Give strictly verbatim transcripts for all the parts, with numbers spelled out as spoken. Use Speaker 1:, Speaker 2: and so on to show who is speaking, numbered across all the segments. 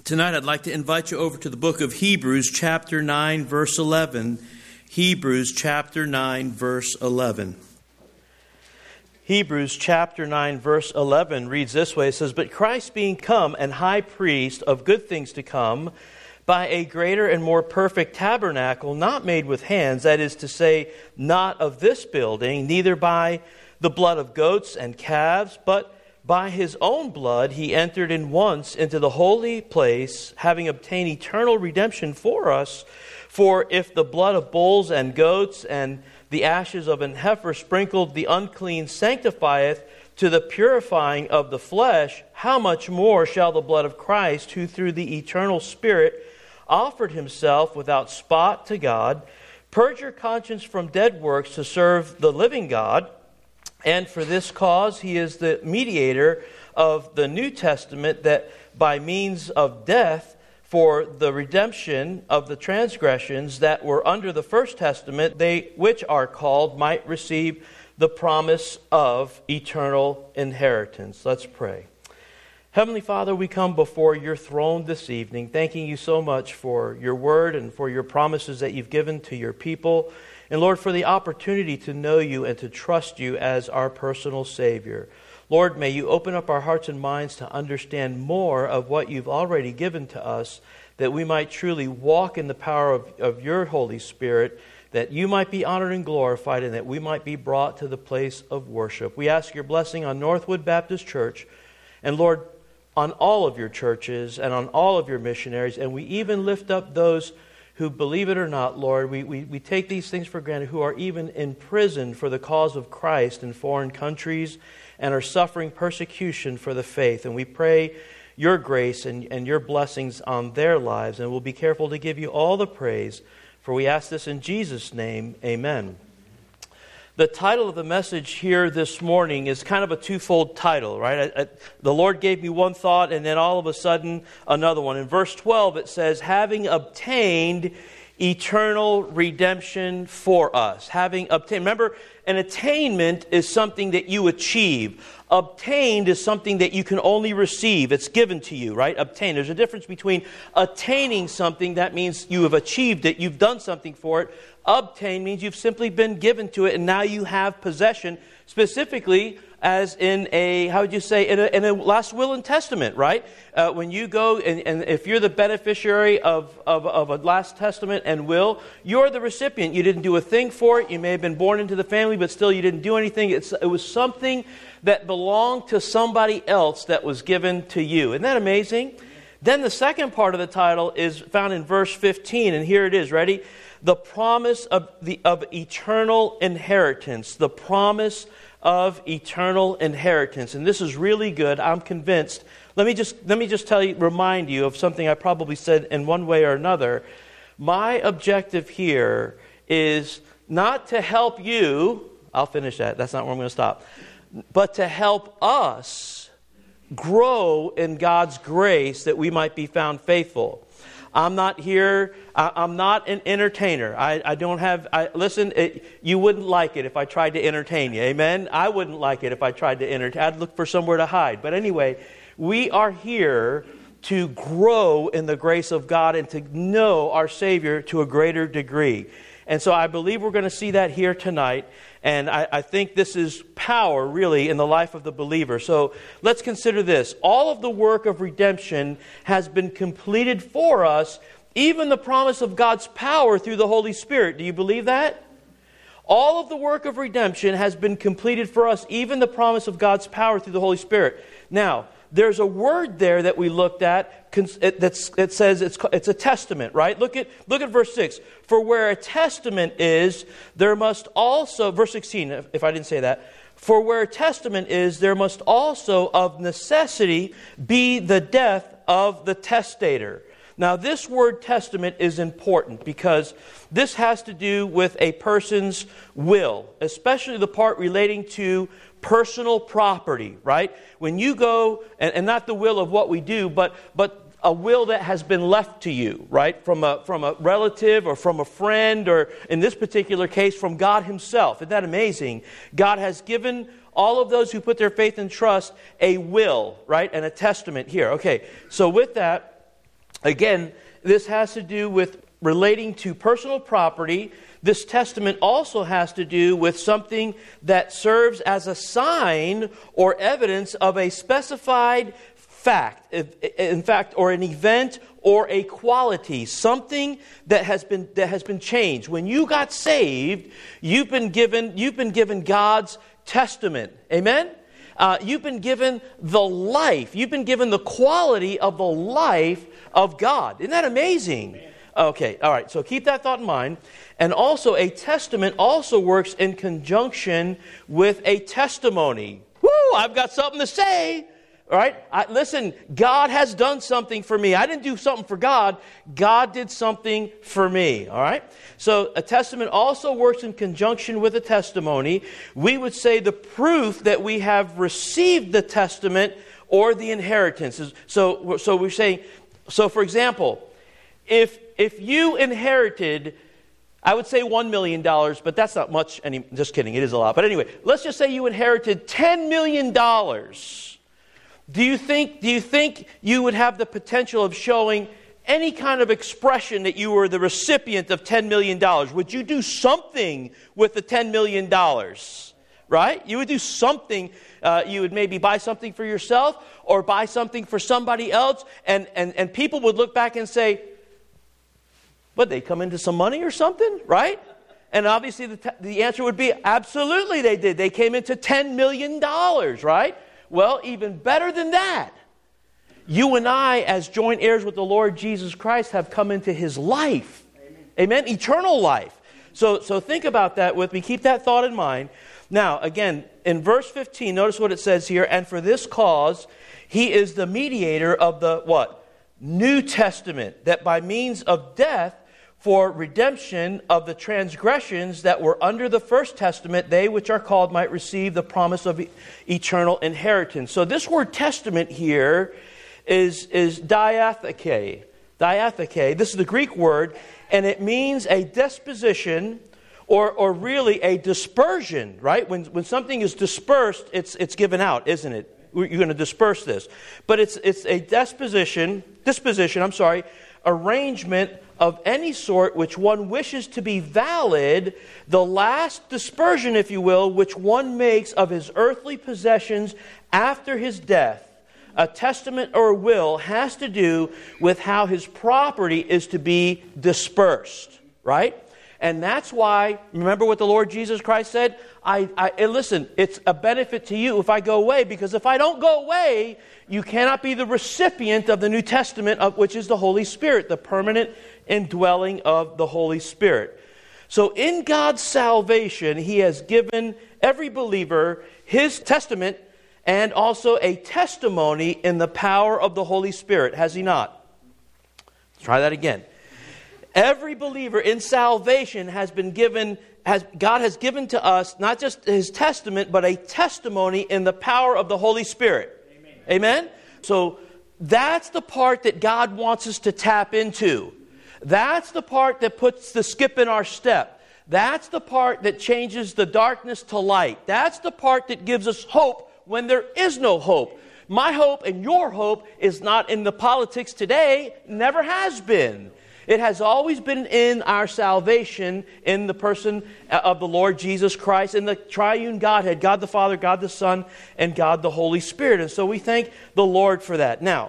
Speaker 1: Tonight I'd like to invite you over to the book of Hebrews chapter nine verse eleven. Hebrews chapter nine verse eleven. Hebrews chapter nine verse eleven reads this way. It says, "But Christ being come an high priest of good things to come, by a greater and more perfect tabernacle, not made with hands, that is to say, not of this building, neither by the blood of goats and calves, but by his own blood he entered in once into the holy place, having obtained eternal redemption for us. For if the blood of bulls and goats and the ashes of an heifer sprinkled the unclean sanctifieth to the purifying of the flesh, how much more shall the blood of Christ, who through the eternal Spirit offered himself without spot to God, purge your conscience from dead works to serve the living God? And for this cause he is the mediator of the New Testament, that by means of death for the redemption of the transgressions that were under the first testament, they which are called might receive the promise of eternal inheritance." Let's pray. Heavenly Father, we come before your throne this evening, thanking you so much for your word and for your promises that you've given to your people. And Lord, for the opportunity to know you and to trust you as our personal Savior. Lord, may you open up our hearts and minds to understand more of what you've already given to us, that we might truly walk in the power of, of your Holy Spirit, that you might be honored and glorified, and that we might be brought to the place of worship. We ask your blessing on Northwood Baptist Church, and Lord, on all of your churches and on all of your missionaries, and we even lift up those who, believe it or not, Lord, we, we, we take these things for granted, who are even imprisoned for the cause of Christ in foreign countries and are suffering persecution for the faith. And we pray your grace and, and your blessings on their lives, and we'll be careful to give you all the praise, for we ask this in Jesus' name, amen. The title of the message here this morning is kind of a twofold title, right? I, I, the Lord gave me one thought and then all of a sudden another one. In verse twelve it says, having obtained eternal redemption for us. Having obtained. Remember, an attainment is something that you achieve. Obtained is something that you can only receive. It's given to you, right? Obtained. There's a difference between attaining something, that means you have achieved it, you've done something for it. Obtained means you've simply been given to it and now you have possession, specifically as in a, how would you say, in a, in a last will and testament, right? Uh, when you go, and, and if you're the beneficiary of, of, of a last testament and will, you're the recipient. You didn't do a thing for it. You may have been born into the family, but still you didn't do anything. It's, it was something that belonged to somebody else that was given to you. Isn't that amazing? Then the second part of the title is found in verse fifteen, and here it is, ready? The promise of the of eternal inheritance. The promise of eternal inheritance. And this is really good. I'm convinced. Let me just let me just tell you, remind you of something I probably said in one way or another. My objective here is not to help you. I'll finish that. That's not where I'm going to stop. But to help us grow in God's grace that we might be found faithful. I'm not here, I, I'm not an entertainer. I, I don't have, I, listen, it, you wouldn't like it if I tried to entertain you, amen? I wouldn't like it if I tried to entertain. I'd look for somewhere to hide. But anyway, we are here to grow in the grace of God and to know our Savior to a greater degree. And so I believe we're going to see that here tonight. And I, I think this is power, really, in the life of the believer. So let's consider this. All of the work of redemption has been completed for us, even the promise of God's power through the Holy Spirit. Do you believe that? All of the work of redemption has been completed for us, even the promise of God's power through the Holy Spirit. Now, there's a word there that we looked at that says it's, it's a testament, right? Look at, look at verse six. For where a testament is, there must also, verse sixteen, if I didn't say that. For where a testament is, there must also of necessity be the death of the testator. Now, this word testament is important because this has to do with a person's will, especially the part relating to personal property, right? When you go, and, and not the will of what we do, but but a will that has been left to you, right? From a from a relative or from a friend, or in this particular case, from God Himself. Isn't that amazing? God has given all of those who put their faith and trust a will, right? And a testament here. Okay, so with that, Again, this has to do with relating to personal property. This testament also has to do with something that serves as a sign or evidence of a specified fact, in fact, or an event or a quality, something that has been that has been changed. When you got saved, you've been given you've been given God's testament. Amen? Uh, you've been given the life. You've been given the quality of the life of God. Isn't that amazing? Okay, all right. So keep that thought in mind. And also, a testament also works in conjunction with a testimony. Woo! I've got something to say. All right? I, listen, God has done something for me. I didn't do something for God. God did something for me. All right? So a testament also works in conjunction with a testimony. We would say the proof that we have received the testament or the inheritance. So, so we're saying, so for example, if if you inherited, I would say one million dollars, but that's not much. Any, just kidding, it is a lot. But anyway, let's just say you inherited ten million dollars. Do you think, do you think you would have the potential of showing any kind of expression that you were the recipient of ten million dollars? Would you do something with the ten million dollars? Right? You would do something. Uh, you would maybe buy something for yourself or buy something for somebody else. And, and, and people would look back and say, what, they come into some money or something? Right? And obviously the, t- the answer would be, absolutely they did. They came into ten million dollars, right? Well, even better than that, you and I, as joint heirs with the Lord Jesus Christ, have come into His life. Amen? Amen? Eternal life. So, so think about that with me. Keep that thought in mind. Now, again, in verse fifteen, notice what it says here. And for this cause, He is the mediator of the, what? New Testament, that by means of death, for redemption of the transgressions that were under the first testament, they which are called might receive the promise of e- eternal inheritance. So this word testament here is, is diatheke. Diatheke. This is the Greek word, and it means a disposition or, or really a dispersion, right? When, when something is dispersed, it's, it's given out, isn't it? You're going to disperse this. But it's, it's a disposition, disposition, I'm sorry, arrangement of any sort which one wishes to be valid, the last dispersion, if you will, which one makes of his earthly possessions after his death. A testament or will has to do with how his property is to be dispersed, right? And that's why, remember what the Lord Jesus Christ said? I, I and listen, it's a benefit to you if I go away, because if I don't go away, you cannot be the recipient of the New Testament, of which is the Holy Spirit, the permanent indwelling of the Holy Spirit. So in God's salvation, He has given every believer His testament and also a testimony in the power of the Holy Spirit, has He not? Let's try that again. Every believer in salvation has been given, has, God has given to us not just His testament, but a testimony in the power of the Holy Spirit. Amen. Amen? So that's the part that God wants us to tap into. That's the part that puts the skip in our step. That's the part that changes the darkness to light. That's the part that gives us hope when there is no hope. My hope and your hope is not in the politics today, never has been. It has always been in our salvation, in the person of the Lord Jesus Christ, in the triune Godhead, God the Father, God the Son, and God the Holy Spirit. And so we thank the Lord for that. Now,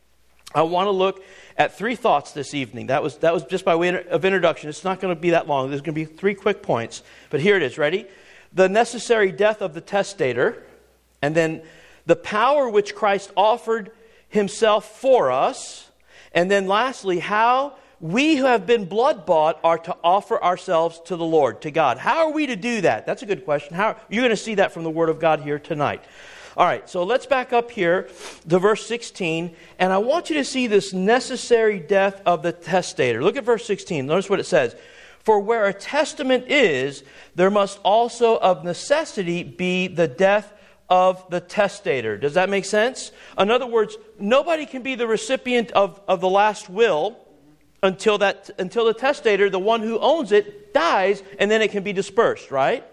Speaker 1: I want to look at three thoughts this evening. That was that was just by way of introduction. It's not going to be that long. There's going to be three quick points. But here it is. Ready? The necessary death of the testator, and then the power which Christ offered Himself for us, and then lastly, how we who have been blood-bought are to offer ourselves to the Lord, to God. How are we to do that? That's a good question. How, you're going to see that from the Word of God here tonight. All right, so let's back up here to verse sixteen, and I want you to see this necessary death of the testator. Look at verse sixteen. Notice what it says. For where a testament is, there must also of necessity be the death of the testator. Does that make sense? In other words, nobody can be the recipient of, of the last will until that until the testator, the one who owns it, dies, and then it can be dispersed, right?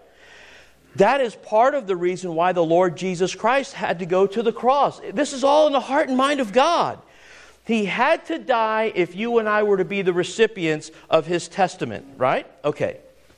Speaker 1: That is part of the reason why the Lord Jesus Christ had to go to the cross. This is all in the heart and mind of God. He had to die if you and I were to be the recipients of His testament, right? Okay.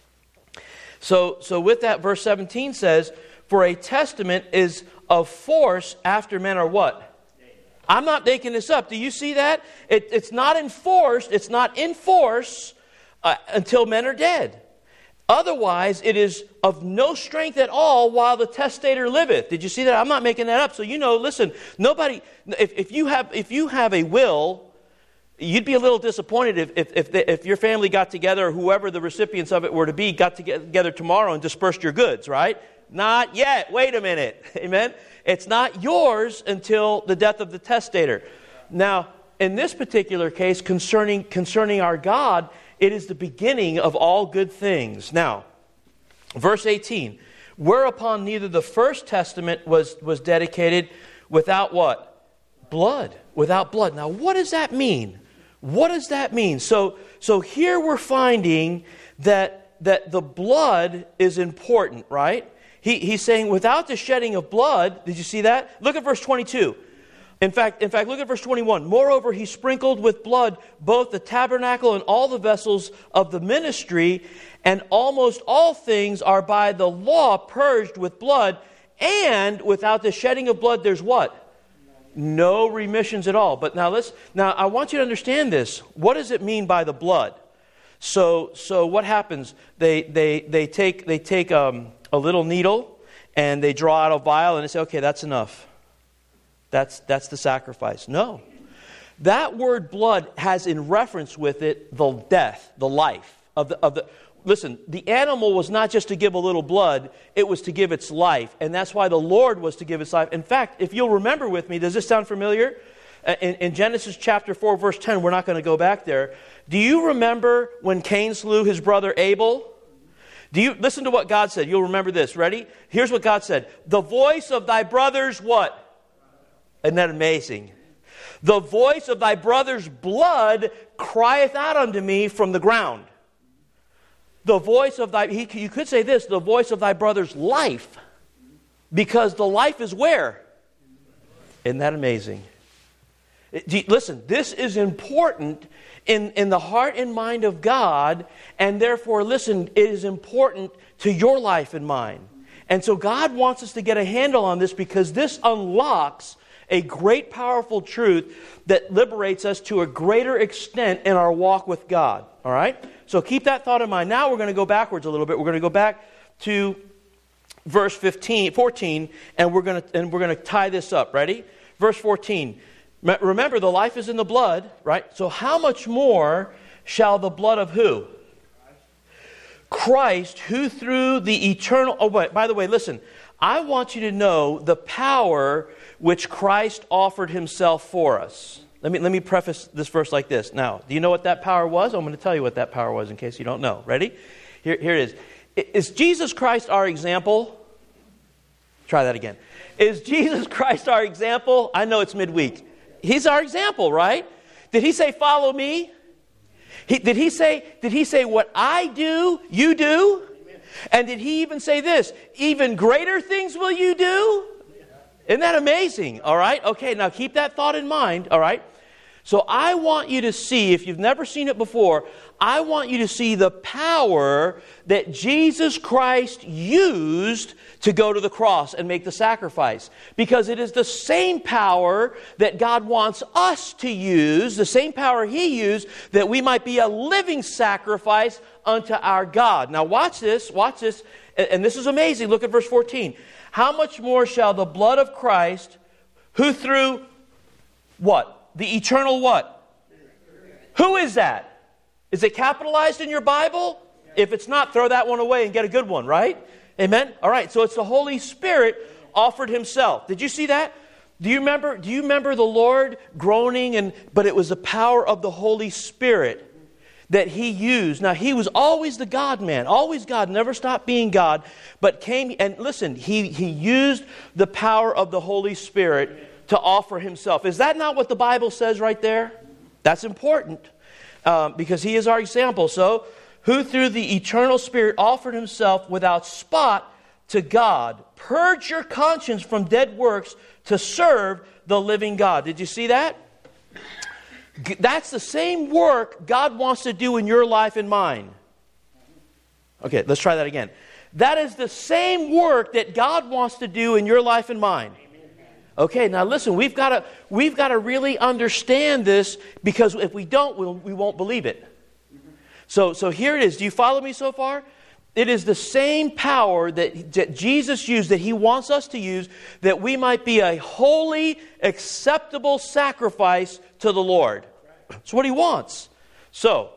Speaker 1: So, so with that, verse seventeen says, for a testament is of force after men are what? I'm not making this up. Do you see that? It, it's not enforced, it's not in force uh, until men are dead. Otherwise, it is of no strength at all while the testator liveth. Did you see that? I'm not making that up. So you know, listen, nobody, if, if you have if you have a will, you'd be a little disappointed if if if, the, if your family got together, or whoever the recipients of it were to be, got together tomorrow and dispersed your goods, right? Not yet. Wait a minute. Amen? It's not yours until the death of the testator. Now, in this particular case, concerning concerning our God, it is the beginning of all good things. Now, verse eighteen, whereupon neither the first testament was, was dedicated without what? Blood. Without blood. Now, what does that mean? What does that mean? So, so here we're finding that, that the blood is important, right? He, he's saying without the shedding of blood, did you see that? Look at verse twenty-two. In fact, in fact, look at verse twenty-one. Moreover, he sprinkled with blood both the tabernacle and all the vessels of the ministry, and almost all things are by the law purged with blood, and without the shedding of blood, there's what? No remissions at all. But now let's now I want you to understand this. What does it mean by the blood? So so what happens? They they they take they take um, a little needle and they draw out a vial and they say, okay, that's enough. That's that's the sacrifice. No. That word blood has in reference with it the death, the life of the of the listen, the animal was not just to give a little blood, it was to give its life. And that's why the Lord was to give its life. In fact, if you'll remember with me, does this sound familiar? In, in Genesis chapter four, verse ten, we're not going to go back there. Do you remember when Cain slew his brother Abel? Do you listen to what God said? You'll remember this. Ready? Here's what God said. The voice of thy brother's what? Isn't that amazing? The voice of thy brother's blood crieth out unto me from the ground. The voice of thy, he, you could say this, the voice of thy brother's life. Because the life is where? Isn't that amazing? It, listen, this is important in, in the heart and mind of God. And therefore, listen, it is important to your life and mine. And so God wants us to get a handle on this because this unlocks a great, powerful truth that liberates us to a greater extent in our walk with God. All right? So keep that thought in mind. Now we're going to go backwards a little bit. We're going to go back to verse fifteen, fourteen, and we're going to and we're going to tie this up. Ready? Verse fourteen. Remember, the life is in the blood, right? So how much more shall the blood of who? Christ, who through the eternal... Oh, wait, by the way, listen. I want you to know the power which Christ offered Himself for us. Let me, let me preface this verse like this. Now, do you know what that power was? I'm going to tell you what that power was in case you don't know. Ready? Here, here it is. Is Jesus Christ our example? Try that again. Is Jesus Christ our example? I know it's midweek. He's our example, right? Did He say, follow me? He, did he say, did He say, what I do, you do? And did He even say this? Even greater things will you do? Isn't that amazing? All right. Okay, now keep that thought in mind. All right. So I want you to see, if you've never seen it before, I want you to see the power that Jesus Christ used to go to the cross and make the sacrifice. Because it is the same power that God wants us to use, the same power He used, that we might be a living sacrifice unto our God. Now watch this, watch this, and this is amazing. Look at verse fourteen. How much more shall the blood of Christ, who through what? The eternal what? Who is that? Is it capitalized in your Bible? If it's not, throw that one away and get a good one, right? Amen? All right, so it's the Holy Spirit offered Himself. Did you see that? Do you remember, do you remember the Lord groaning, and but it was the power of the Holy Spirit that He used. Now, He was always the God-man, always God, never stopped being God, but came, and listen, He, he used the power of the Holy Spirit to offer Himself. Is that not what the Bible says right there? That's important um, because He is our example. So, who through the eternal Spirit offered Himself without spot to God. Purge your conscience from dead works to serve the living God. Did you see that? That's the same work God wants to do in your life and mine. Okay, let's try that again. That is the same work that God wants to do in your life and mine. Okay, now listen, we've got to we've got to really understand this, because if we don't, we'll, we won't believe it. So, so here it is. Do you follow me so far? It is the same power that, that Jesus used, that He wants us to use, that we might be a holy, acceptable sacrifice to the Lord. That's what He wants. So,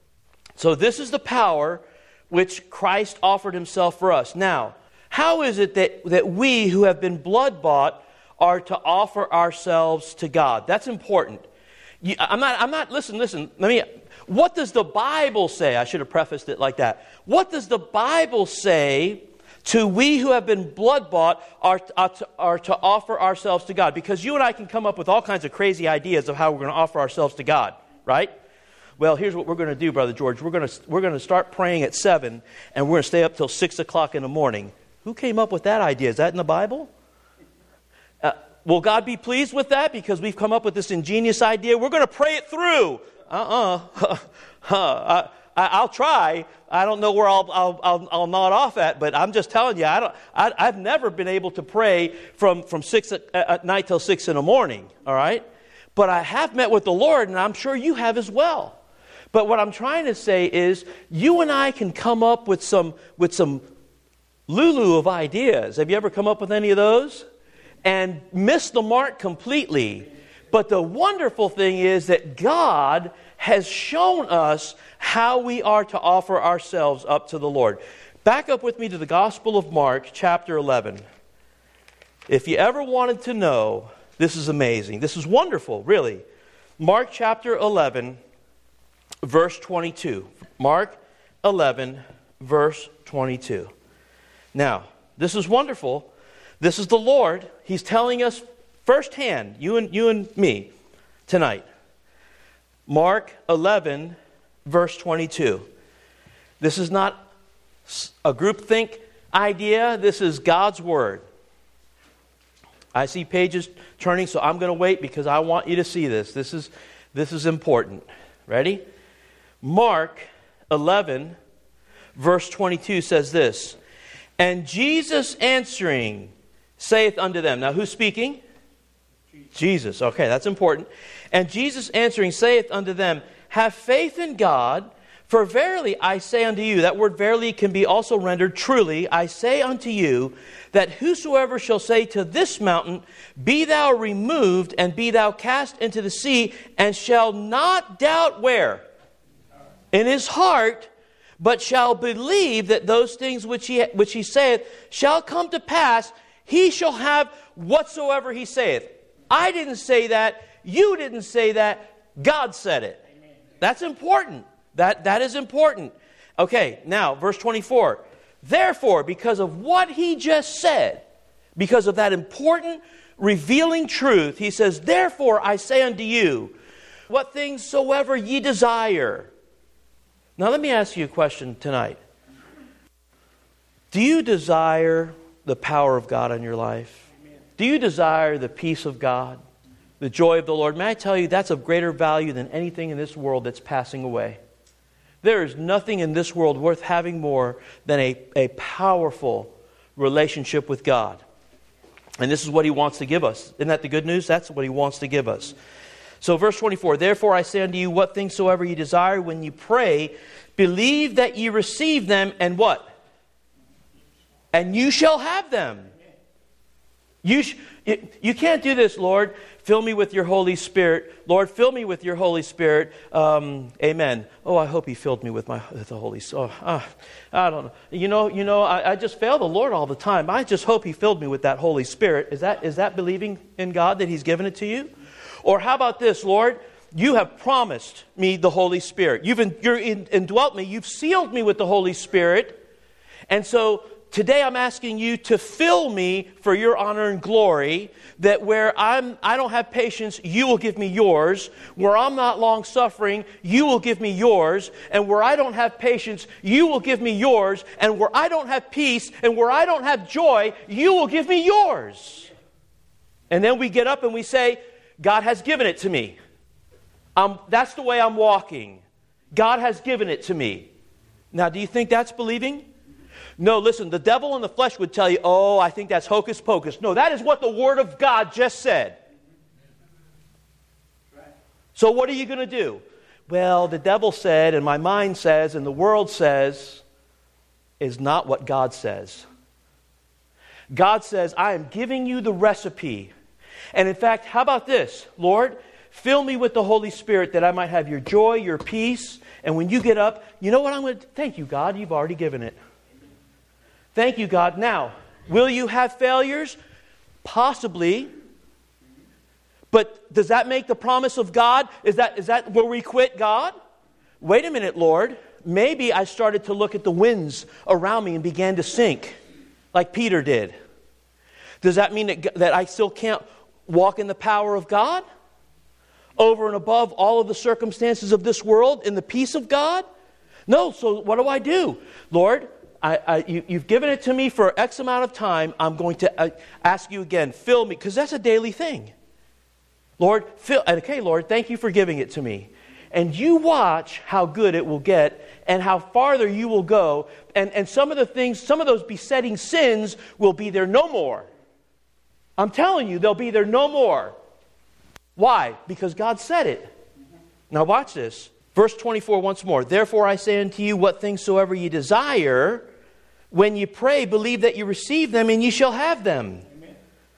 Speaker 1: so this is the power which Christ offered Himself for us. Now, how is it that, that we who have been blood-bought are to offer ourselves to God? That's important. You, I'm not, I'm not, listen, listen, let me, what does the Bible say? I should have prefaced it like that. What does the Bible say to we who have been blood-bought are, are, to, are to offer ourselves to God? Because you and I can come up with all kinds of crazy ideas of how we're going to offer ourselves to God, right? Well, here's what we're going to do, Brother George. We're going to, we're going to start praying at seven, and we're going to stay up till six o'clock in the morning. Who came up with that idea? Is that in the Bible? Uh, will God be pleased with that because we've come up with this ingenious idea? We're going to pray it through. Uh-uh. I, I'll try. I don't know where I'll, I'll, I'll, I'll nod off at, but I'm just telling you, I don't, I, I've never been able to pray from, from six at, at night till six in the morning, all right? But I have met with the Lord, and I'm sure you have as well. But what I'm trying to say is, you and I can come up with some, with some lulu of ideas. Have you ever come up with any of those? And miss the mark completely. But the wonderful thing is that God has shown us how we are to offer ourselves up to the Lord. Back up with me to the Gospel of Mark, chapter eleven. If you ever wanted to know, this is amazing. This is wonderful, really. Mark chapter eleven, verse twenty-two. Mark eleven, verse twenty-two. Now, this is wonderful. This is the Lord. He's telling us firsthand, you and you and me, tonight. Mark eleven, verse twenty-two. This is not a groupthink idea. This is God's Word. I see pages turning, so I'm going to wait because I want you to see this. This is, this is important. Ready? Mark eleven, verse twenty-two says this. And Jesus answering saith unto them. Now who's speaking? Jesus. Jesus. Okay, that's important. And Jesus answering saith unto them, have faith in God, for verily I say unto you, that word verily can be also rendered truly, I say unto you, that whosoever shall say to this mountain, be thou removed, and be thou cast into the sea, and shall not doubt where? In his heart, but shall believe that those things which he, which he saith shall come to pass, he shall have whatsoever he saith. I didn't say that. You didn't say that. God said it. Amen. That's important. That, that is important. Okay, now, verse twenty-four. Therefore, because of what he just said, because of that important, revealing truth, he says, therefore I say unto you, what things soever ye desire. Now let me ask you a question tonight. Do you desire the power of God in your life? Amen. Do you desire the peace of God? The joy of the Lord? May I tell you, that's of greater value than anything in this world that's passing away. There is nothing in this world worth having more than a, a powerful relationship with God. And this is what He wants to give us. Isn't that the good news? That's what He wants to give us. So verse twenty-four, therefore I say unto you, what things soever ye desire when ye pray, believe that ye receive them, and what? And you shall have them. You, sh- you can't do this, Lord. Fill me with your Holy Spirit. Lord, fill me with your Holy Spirit. Um, amen. Oh, I hope He filled me with my with the Holy Spirit. Oh, uh, I don't know. You know, you know. I, I just fail the Lord all the time. I just hope He filled me with that Holy Spirit. Is that is that believing in God that He's given it to you? Or how about this, Lord? You have promised me the Holy Spirit. You've in, you're in, indwelt me. You've sealed me with the Holy Spirit. And so today I'm asking you to fill me for your honor and glory, that where I'm, I don't have patience, you will give me yours. Where I'm not long-suffering, you will give me yours. And where I don't have patience, you will give me yours. And where I don't have peace, and where I don't have joy, you will give me yours. And then we get up and we say, God has given it to me. I'm, that's the way I'm walking. God has given it to me. Now, do you think that's believing? No, listen, the devil in the flesh would tell you, oh, I think that's hocus pocus. No, that is what the Word of God just said. So what are you going to do? Well, the devil said, and my mind says, and the world says, is not what God says. God says, I am giving you the recipe. And in fact, how about this? Lord, fill me with the Holy Spirit that I might have your joy, your peace. And when you get up, you know what I'm going to... Thank you, God. You've already given it. Thank you, God. Now, will you have failures? Possibly. But does that make the promise of God? Is that, is that where we quit God? Wait a minute, Lord. Maybe I started to look at the winds around me and began to sink, like Peter did. Does that mean that, that I still can't walk in the power of God? Over and above all of the circumstances of this world in the peace of God? No, so what do I do? Lord, I, I, you, you've given it to me for X amount of time. I'm going to uh, ask you again, fill me, because that's a daily thing. Lord, fill, okay, Lord, thank you for giving it to me. And you watch how good it will get and how farther you will go. And, and some of the things, some of those besetting sins will be there no more. I'm telling you, they'll be there no more. Why? Because God said it. Now watch this. Verse twenty-four once more. Therefore I say unto you, what things soever ye desire, when ye pray, believe that ye receive them, and ye shall have them. Amen.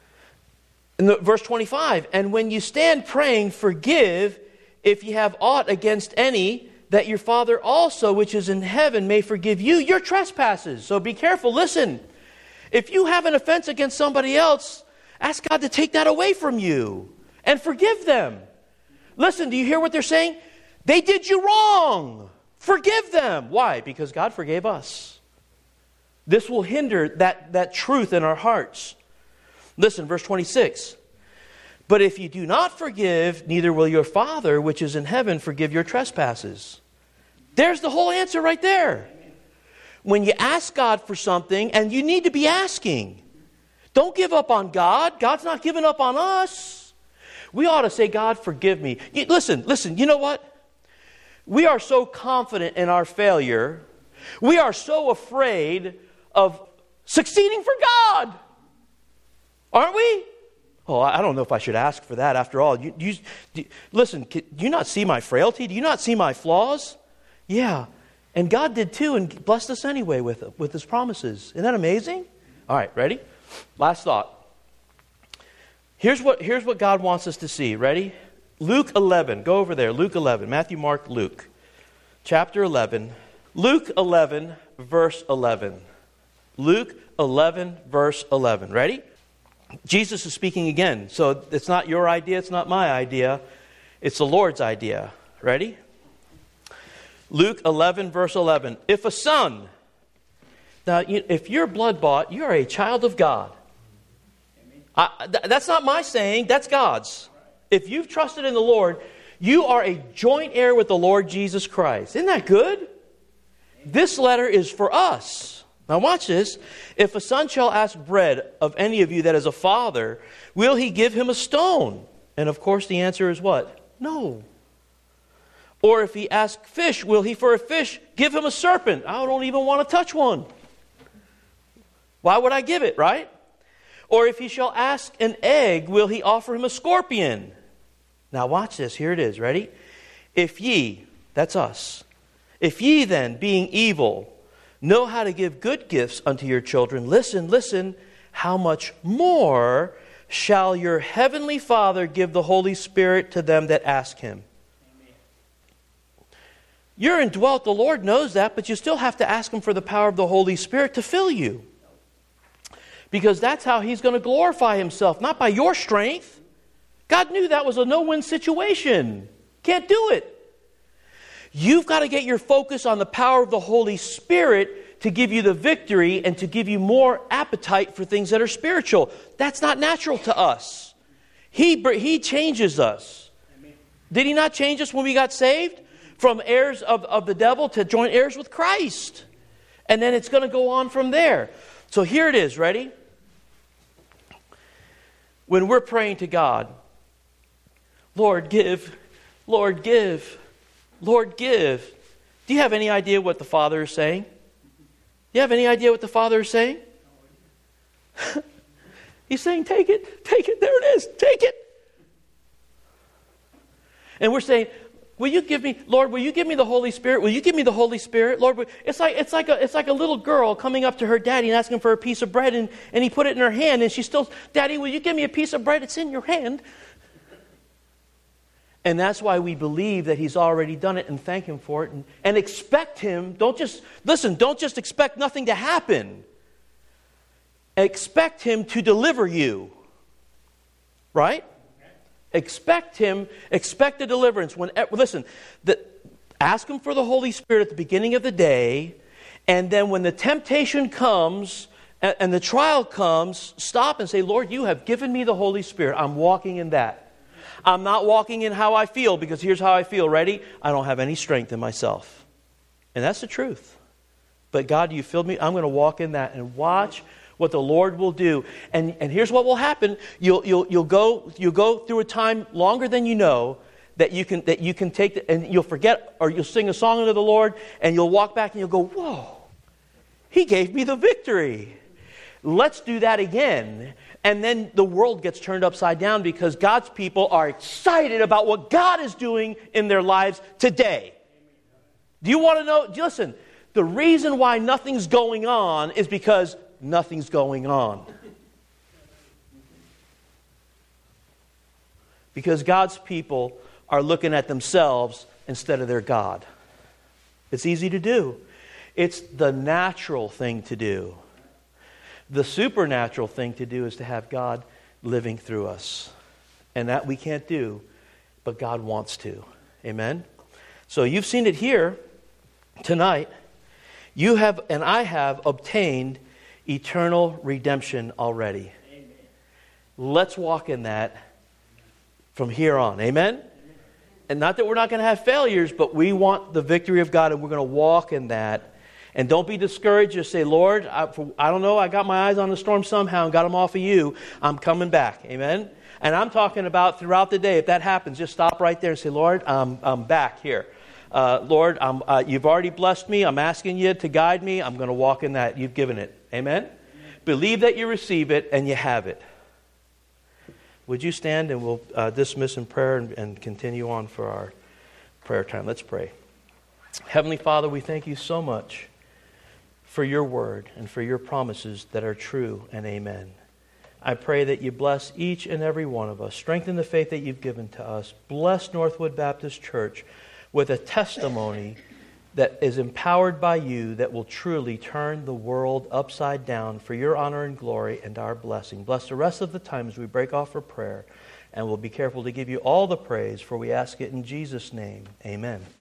Speaker 1: And the, verse twenty-five. And when you stand praying, forgive if ye have aught against any, that your Father also, which is in heaven, may forgive you your trespasses. So be careful. Listen. If you have an offense against somebody else, ask God to take that away from you and forgive them. Listen, do you hear what they're saying? They did you wrong. Forgive them. Why? Because God forgave us. This will hinder that, that truth in our hearts. Listen, verse twenty-six. But if you do not forgive, neither will your Father, which is in heaven, forgive your trespasses. There's the whole answer right there. When you ask God for something, and you need to be asking, don't give up on God. God's not giving up on us. We ought to say, God, forgive me. You, listen, listen, you know what? We are so confident in our failure. We are so afraid of succeeding for God. Aren't we? Oh, I don't know if I should ask for that after all. You, you, do, listen, do you not see my frailty? Do you not see my flaws? Yeah. And God did too and blessed us anyway with, with His promises. Isn't that amazing? All right, ready? Last thought. Here's what, here's what God wants us to see. Ready? Luke eleven. Go over there. Luke eleven. Matthew, Mark, Luke. Chapter eleven. Luke eleven, verse eleven. Luke eleven, verse eleven. Ready? Jesus is speaking again. So it's not your idea. It's not my idea. It's the Lord's idea. Ready? Luke eleven, verse eleven. If a son... Now, if you're blood-bought, you are a child of God. I, th- that's not my saying. That's God's. If you've trusted in the Lord, you are a joint heir with the Lord Jesus Christ. Isn't that good? This letter is for us. Now watch this. If a son shall ask bread of any of you that is a father, will he give him a stone? And of course the answer is what? No. Or if he asks fish, will he for a fish give him a serpent? I don't even want to touch one. Why would I give it, right? Or if he shall ask an egg, will he offer him a scorpion? Now watch this. Here it is. Ready? If ye, that's us. If ye then, being evil, know how to give good gifts unto your children, listen, listen, how much more shall your heavenly Father give the Holy Spirit to them that ask Him? Amen. You're indwelt, the Lord knows that, but you still have to ask Him for the power of the Holy Spirit to fill you. Because that's how He's going to glorify Himself, not by your strength. God knew that was a no-win situation. Can't do it. You've got to get your focus on the power of the Holy Spirit to give you the victory and to give you more appetite for things that are spiritual. That's not natural to us. He, he changes us. Amen. Did He not change us when we got saved? From heirs of, of the devil to joint heirs with Christ. And then it's going to go on from there. So here it is. Ready? When we're praying to God, Lord, give, Lord, give. Lord, give. Do you have any idea what the Father is saying? Do you have any idea what the Father is saying? He's saying, take it, take it, there it is, take it. And we're saying, will you give me, Lord, will you give me the Holy Spirit? Will you give me the Holy Spirit? Lord, will, it's like it's like a it's like a little girl coming up to her daddy and asking for a piece of bread, and, and he put it in her hand, and she's still, Daddy, will you give me a piece of bread? It's in your hand. And that's why we believe that He's already done it and thank Him for it and, and expect Him. Don't just, listen, don't just expect nothing to happen. Expect Him to deliver you. Right? Expect Him, expect the deliverance. When, listen, the, ask Him for the Holy Spirit at the beginning of the day, and then when the temptation comes and, and the trial comes, stop and say, Lord, you have given me the Holy Spirit. I'm walking in that. I'm not walking in how I feel, because here's how I feel. Ready? I don't have any strength in myself. And that's the truth. But God, you filled me. I'm going to walk in that and watch what the Lord will do. And, and here's what will happen. You'll, you'll, you'll, go, you'll go through a time longer than you know that you can, that you can take, the, and you'll forget, or you'll sing a song unto the Lord, and you'll walk back and you'll go, whoa, He gave me the victory. Let's do that again. And then the world gets turned upside down, because God's people are excited about what God is doing in their lives today. Do you want to know? Listen, the reason why nothing's going on is because nothing's going on. Because God's people are looking at themselves instead of their God. It's easy to do. It's the natural thing to do. The supernatural thing to do is to have God living through us. And that we can't do, but God wants to. Amen? So you've seen it here tonight. You have, and I have, obtained eternal redemption already. Amen. Let's walk in that from here on. Amen? Amen? And not that we're not going to have failures, but we want the victory of God, and we're going to walk in that. And don't be discouraged. Just say, Lord, I, for, I don't know, I got my eyes on the storm somehow and got them off of you. I'm coming back. Amen? And I'm talking about throughout the day. If that happens, just stop right there and say, Lord, I'm, I'm back here. Uh, Lord, I'm, uh, you've already blessed me. I'm asking you to guide me. I'm going to walk in that. You've given it. Amen? Amen? Believe that you receive it and you have it. Would you stand, and we'll uh, dismiss in prayer and, and continue on for our prayer time. Let's pray. Heavenly Father, we thank you so much for your word and for your promises that are true and amen. I pray that you bless each and every one of us. Strengthen the faith that you've given to us. Bless Northwood Baptist Church with a testimony that is empowered by you, that will truly turn the world upside down for your honor and glory and our blessing. Bless the rest of the time as we break off for prayer, and we'll be careful to give you all the praise, for we ask it in Jesus' name. Amen.